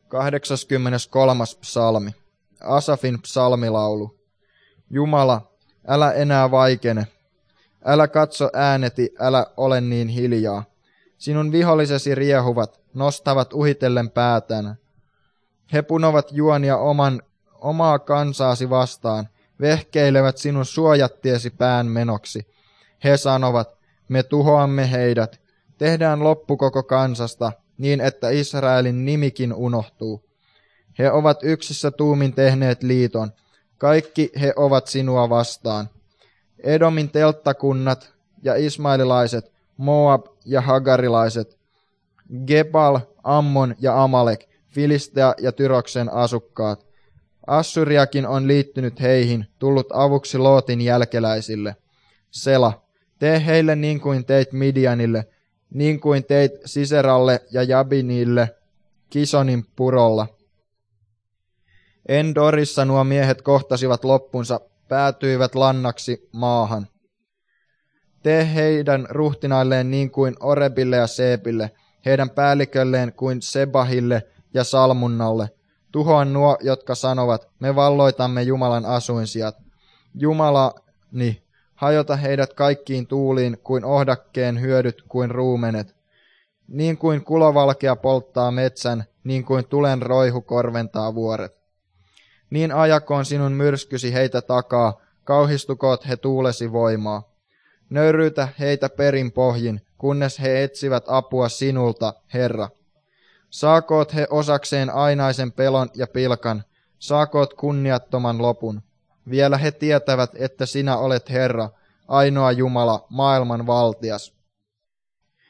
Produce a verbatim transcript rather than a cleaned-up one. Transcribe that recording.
kahdeksaskymmeneskolmas psalmi. Asafin psalmilaulu. Jumala, älä enää vaikene. Älä katso ääneti, älä ole niin hiljaa. Sinun vihollisesi riehuvat, nostavat uhitellen päätään. He punovat juonia oman, omaa kansaasi vastaan, vehkeilevät sinun suojattiesi pään menoksi. He sanovat, me tuhoamme heidät, tehdään loppu koko kansasta, niin että Israelin nimikin unohtuu. He ovat yksissä tuumin tehneet liiton, kaikki he ovat sinua vastaan. Edomin telttakunnat ja ismaililaiset, Moab ja hagarilaiset, Gebal, Ammon ja Amalek, Filistea ja Tyroksen asukkaat. Assyriakin on liittynyt heihin, tullut avuksi Lootin jälkeläisille. Sela, tee heille niin kuin teit Midianille, niin kuin teit Siseralle ja Jabinille Kisonin purolla. Endorissa nuo miehet kohtasivat loppunsa, päätyivät lannaksi maahan. Tee heidän ruhtinailleen niin kuin Orebille ja Seepille, heidän päällikölleen kuin Sebahille ja Salmunnalle. Tuhoa nuo, jotka sanovat, me valloitamme Jumalan asuinsijat. Jumalani, hajota heidät kaikkiin tuuliin kuin ohdakkeen hyödyt kuin ruumenet. Niin kuin kulovalkea polttaa metsän, niin kuin tulen roihu korventaa vuoret. Niin ajakoon sinun myrskysi heitä takaa, kauhistukoot he tuulesi voimaa. Nöyryytä heitä perin pohjin, kunnes he etsivät apua sinulta, Herra. Saakoot he osakseen ainaisen pelon ja pilkan, saakoot kunniattoman lopun. Vielä he tietävät, että sinä olet Herra, ainoa Jumala, maailman valtias.